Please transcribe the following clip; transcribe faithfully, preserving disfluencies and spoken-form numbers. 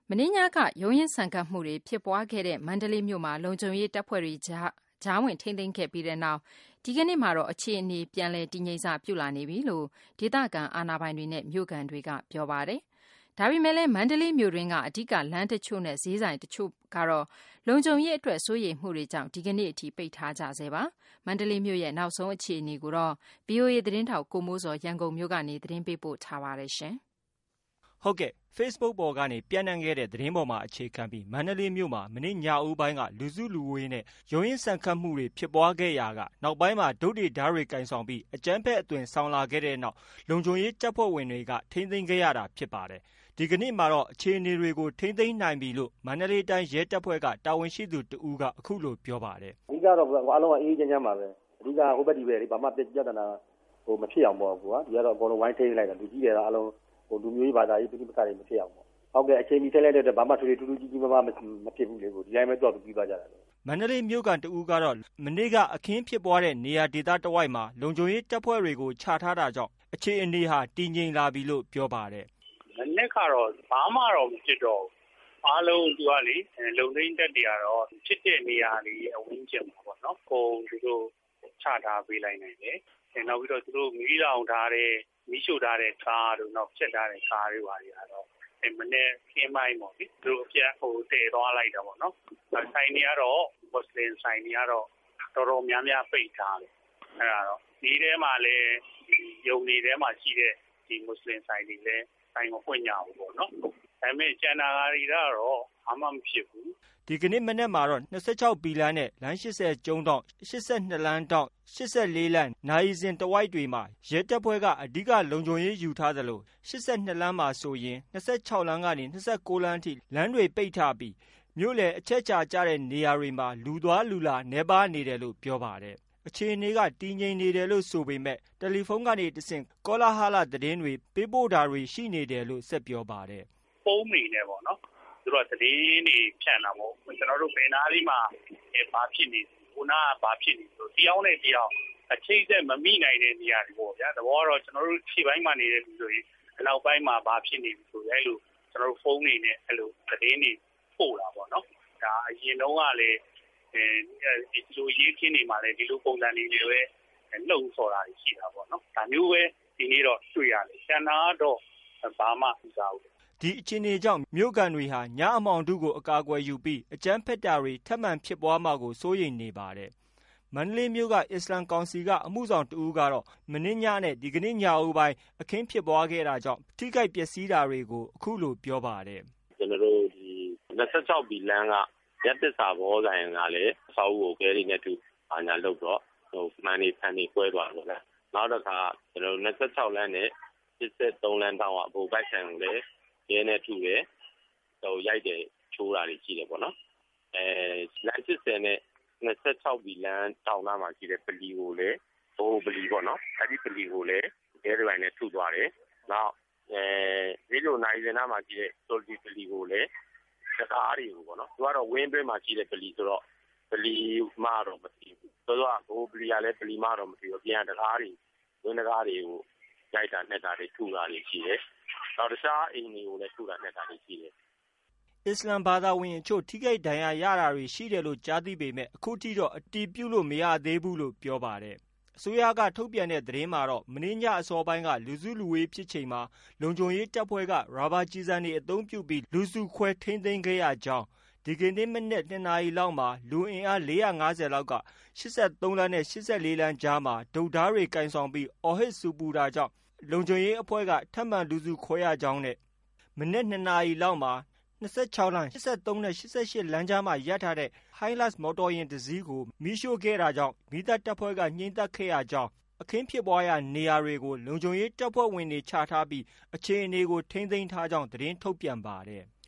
မနေ့ညကရုန်းရင်းဆန်ခတ်မှုတွေဖြစ်ပွားခဲ့တဲ့မန္တလေးမြို့မှာလုံခြုံရေးတပ်ဖွဲ့တွေကြားကြားဝင်ထိန်းသိမ်းခဲ့ပြီးတဲ့နောက်ဒီကနေ့မှာတော့အခြေအနေပြန်လည်တည်ငြိမ်စပြုလာနေပြီလို့ဒေသခံအာဏာပိုင်တွေနဲ့မြို့ခံတွေကပြောပါတယ်။ဒါပေမဲ့လည်းမန္တလေးမြို့တွင်းကအဓိကလမ်းတချို့နဲ့ဈေးဆိုင်တချို့ကတော့လုံခြုံရေးအတွက်စိုးရိမ်မှုတွေကြောင့်ဒီကနေ့အထိပိတ်ထားကြဆဲပါ။မန္တလေးမြို့ရဲ့နောက်ဆုံးအခြေအနေကိုတော့ ဗွီအိုအေ သတင်းထောက်ကိုမိုးစောရန်ကုန်မြို့ကနေသတင်းပေးပို့ထားပါတယ်ရှင်။ဟုတ်ကဲ့ Facebook ပေါ်ကနေပြန့်နှံ့ခဲ့တဲ့သတင်းပေါ်မှာအခြေခံပြီးမန္တလေးမြို့မှာမနေ့ညဦးပိုင်းကလူစုလူဝေးနဲ့ရုန်းရင်းဆန်ခတ်မှုတွေဖြစ်ပွားခဲ့ရာကနောက်ပိုင်းမှာဒုတိဓာတ်တွေကင်ဆောင်ပြီးအကြမ်းဖက်အသွင်ဆောင်လာခဲ့တဲ့နောက်လုံခြုံရေးတပ်ဖွဲ့ဝင်တွေကထိန်းသိမ်းခဲ့ရတာဖြစ်ပါတယ်။ဒီကနေ့မှာတော့အခြေအနေတွေကိုထိန်းသိမ်းနိုင်ပြီလို့မန္တလေးတိုင်းရဲတပ်ဖွဲ့ကတာဝန်ရှိသူတဦးကအခုလိုပြောပါတယ်။အဓိကတော့အားလုံးကအေးအေးချမ်းချမ်းပါပဲ။အဓိကဟိုဘက်ဒီဘက်တွေဘာမှပြဿနာဟိုမဖြစ်အောင်ပေါ့ကွာ။ဒီကတော့အကုန်လုံးဝိုင်းထိန်းလိုက်တာလူကြီးတွေကအားလုံးဟိုလူမျိုးရေးဘာသာရေးပြည်ပခါတွေမဖြစ်အောင်ပေါ့ဟုတ်ကဲ့အချိန်ကြီးထည့်လိုက်တဲ့ဘာမှထွေထွေထူးထူးကြီးကြီးမားမားမဖြစ်ဘူးလေကိုဒီတိုင်းပဲတော့ပြီးသွားကြတာလေမန္တလေးမြို့ကန်တဦးကတော့မနေ့ကအခင်းဖြစ်ပွားတဲ့နေရာဒေသတဝိုက်မှာလုံခြုံရေးတပ်ဖွဲ့တွေကိုခြာထားတာကြောင့်အခြေအနေဟာတည်ငြိမ်လာပြီလို့ပြောပါတယ်မနေ့ကတော့ဘာမှတော့မဖြစ်တော့အားလုံးသူကလေလုံသိန်းတက်တွေကတော့ဖြစ်တဲ့နေရာလေးအဝင်းကျင်ပါပေါ့နော်ကိုသူတို့ခြာထားပေးလိုက်နိုင်တယ်အဲနောက်ပြီးတော့သူတို့မီးလောင်ထားတဲ့မီးရှို့ထားတဲ့ကားတို့နောက်ချက်ထားတဲ့ကားတွေပါတွေကတော့အဲမနေ့ခင်းပိုင်းပေါ့ဒီသူတို့အပြတ်ဟိုတည်သွားလိုက်တာပေါ့နော်ဆိုင်တွေကတော့မွတ်စလင်ဆိုင်တွေကတော့တော်တော်များများပိတ်ထားတယ်အဲဒါတော့ဒီထဲမှာလည်းယုံနေထဲမှာရှိတဲ့ဒီမွတ်စလင်ဆိုင်တွေလည်းဆိုင်မဖွင့်ကြဘူးပေါ့နော်ဒါပေမဲ့ကျန်တာတွေကတော့ဘာမှမဖြစ်ဘူးဒီကနေ့မနေ့မှာတော့၂၆ဘီလမ်းနဲ့လမ်း၈၀ကျုံးတောင်၈၂လမ်းတောင်၈၄လမ်းနိုင်စဉ်တဝိုက်တွေမှာရဲတပ်ဖွဲ့ကအဓိကလုံခြုံရေးယူထားသလို၈၂လမ်းမှာဆိုရင်၂၆လမ်းကနေ၂၉လမ်းထိလမ်းတွေပိတ်ထားပြီးမြို့လေအချက်ချာကျတဲ့နေရာတွေမှာလူသွားလူလာနေပါနေတယ်လို့ပြောပါတယ်အခြေအနေကတည်ငြိမ်နေတယ်လို့ဆိုပေမဲ့တယ်လီဖုန်းကနေတဆင့်ကောလာဟာလသတင်းတွေပေးပို့တာတွေရှိနေတယ်လို့ဆက်ပြောပါတယ်ဖုန်းနေနေပေါ့နော်သူတို့သတင်းတွေဖြန့်လာပေါ့ကျွန်တော်တို့ဘယ်နာလေးမှာဘာဖြစ်နေခုနကဘာဖြစ်နေဆိုတရားနဲ့တရားအချိန်သက်မမိနိုင်တဲ့နေရာတွေပေါ့ဗျာတဘောကတော့ကျွန်တော်တို့ခြေပိုင်းမှာနေတဲ့လူတွေအနောက်ပိုင်းမှာဘာဖြစ်နေပြီဆိုရဲလို့ကျွန်တော်တို့ဖုန်းနေနဲ့အဲ့လိုသတင်းတွေပို့လာပေါ့နော်ဒါအရင်တုန်းကလည်းအဲဒီလိုရေးခင်းနေမှာလည်းဒီလိုပုံစံလေးတွေပဲနှုတ်ဆော်တာရှိတာပေါ့နော်ဒါမျိုးပဲဒီနေ့တော့တွေ့ရတယ်ကျန်တာတော့ဘာမှမစားဘူးဒီအခြေအနေကြောင့်မြို့ကန်တွေဟာညအမောင်တုကိုအကာအကွယ်ယူပြီးအကြမ်းဖက်တာတွေထပ်မံဖြစ်ပွားမှာကိုစိုးရိမ်နေပါတယ်။မန္တလေးမြို့ကအစ္စလမ်ကောင်စီကအမှုဆောင်တဦးကတော့မနေ့ညနဲ့ဒီကနေ့ညဦးပိုင်းအခင်းဖြစ်ပွားခဲ့တာကြောင့်ထိခိုက်ပျက်စီးတာတွေကိုအခုလိုပြောပါတယ်။ကျွန်တော်တို့ဒီ၂၆ဘီလမ်းကရက်သစ္စာဘောဆိုင်ကလည်းအဆောက်အဦကိုကဲရီနဲ့တူအာညာလုပ်တော့ဟိုမှန်နေဖန်နေကွဲသွားလို့လား။နောက်တစ်ခါကျွန်တော်တို့၂၆လမ်းနဲ့၈၃လမ်းတောင်အပေါ်ဘက်ဆိုင်ကိုလည်းရဲနဲ့ထူတယ်ဟိုရိုက်တယ်ချိုးတာတွေရှိတယ်ပေါ့နော်အဲလမ်း၈၀နဲ့၂၆ဘီလမ်းတောင်နားမှာရှိတဲ့ပလီကိုလည်းဟိုပလီပေါ့နော်အဲဒီပလီကိုလည်းရဲတွေပိုင်းနဲ့ထူသွားတယ်နောက်အဲဒီလိုနိုင်စင်နားမှာရှိတဲ့ဆိုလီပလီကိုလည်းစကားတွေကိုပေါ့နော်သူကတော့ဝင်းတွင်းမှာရှိတဲ့ပလီဆိုတော့ပလီမတော့မသိဘူးဆိုတော့ဟိုပလီကလည်းပလီမတော့မသိဘူးပြန်တကားတွေဝင်းတကားတွေကိုရိုက်တာနဲ့တာတွေထူတာတွေရှိတယ်နောက်တခြားအိမ်တွေကိုလည်းထူတာနဲ့တာတွေရှိတယ်အစ္စလမ်ဘာသာဝင်အချို့ထိခိုက်ဒဏ်ရာရတာတွေရှိတယ်လို့ကြားသိပေမဲ့အခုထိတော့အတည်ပြုလို့မရသေးဘူးလို့ပြောပါတယ်အစိုးရကထုတ်ပြန်တဲ့သတင်းမှာတော့မင်းညအစောပိုင်းကလူစုလူဝေးဖြစ်ချိန်မှာလုံခြုံရေးတပ်ဖွဲ့ကရာဘာကျည်ဆံတွေအသုံးပြုပြီးလူစုခွဲထိန်းသိမ်းခဲ့ရကြောင်းဒီကနေ့မနေ့၂နာရီလောက်မှာလူအင်အား၄၅၀လောက်က၈၃လမ်းနဲ့၈၄လမ်းကြားမှာဒုတ်ဓားတွေကင်ဆောင်ပြီးအော်ဟစ်ဆူပူတာကြောင့်လုံခြုံရေးအဖွဲ့ကထပ်မံလူစုခွဲရကြောင်းနဲ့မနေ့၂နာရီလောက်မှာ၂၆လမ်း၈၃နဲ့၈၈လမ်းကြားမှာရပ်ထားတဲ့ Hilux မော်တော်ယာဉ်တစ်စီးကိုမီးရှို့ခဲ့တာကြောင့်မီးသတ်တပ်ဖွဲ့ကငြိမ်းသတ်ခဲ့ရကြောင်းအခင်းဖြစ်ပွားရာနေရာတွေကိုလုံခြုံရေးတပ်ဖွဲ့ဝင်တွေချထားပြီးအခြေအနေကိုထိန်းသိမ်းထားကြောင်းသတင်းထုတ်ပြန်ပါတယ်